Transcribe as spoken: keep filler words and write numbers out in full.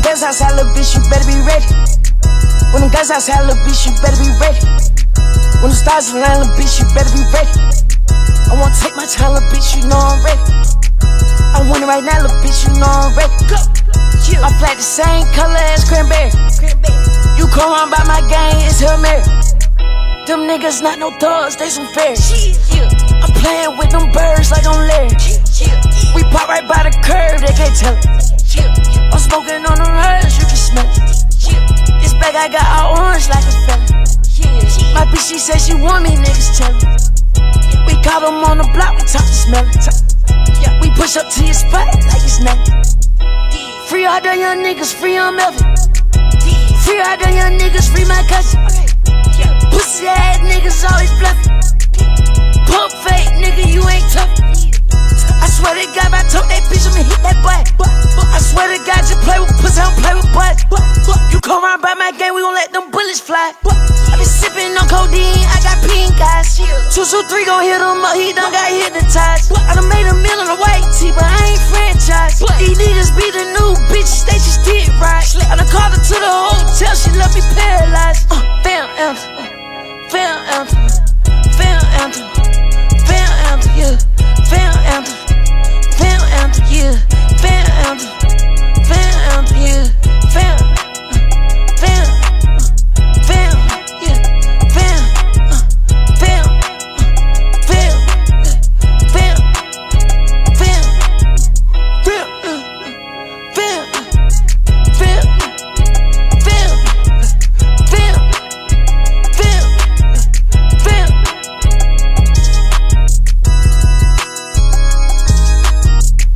guns outside, little bitch, you better be ready. When them guns outside, little bitch, you better be ready. When the stars align, little bitch, you better be ready. I wanna take my time, little bitch, you know I'm ready. I want it right now, little bitch, you know I'm ready. Go. Yeah. I flat the same color as cranberry. cranberry. You come around by my gang, it's Hail Mary. Them niggas not no thugs, they some fairies. Yeah. I'm playing with them birds like I'm Larry. Yeah. We pop right by the curb, they can't tell it. Yeah. I'm smoking on them herbs, you can smell it. Yeah. This bag I got all orange like a fella. Yeah. My bitch, she said she want me, niggas tell it. We caught them on the block, we talk to smell it. Yeah. We push up to your spot like it's nothing. Free all the young niggas, free on Melvin. Free all the young niggas, free my cousin. Pussy ass niggas always bluffing. Pump fake nigga, you ain't tough. I swear to God, if I told that bitch, I'ma hit that butt. I swear to God, just play with pussy, I don't play with butt. You come around by my game, we gon' let them bullets fly. I been sippin' on codeine, I got pink eyes. Two, two, three gon' hit him up, he done got hypnotized. I done made a meal on the white tee, but I ain't franchised. These niggas be the new bitches, they just did right. I done called her to the hotel, she left me paralyzed. Uh, Fam, uh, fam, uh.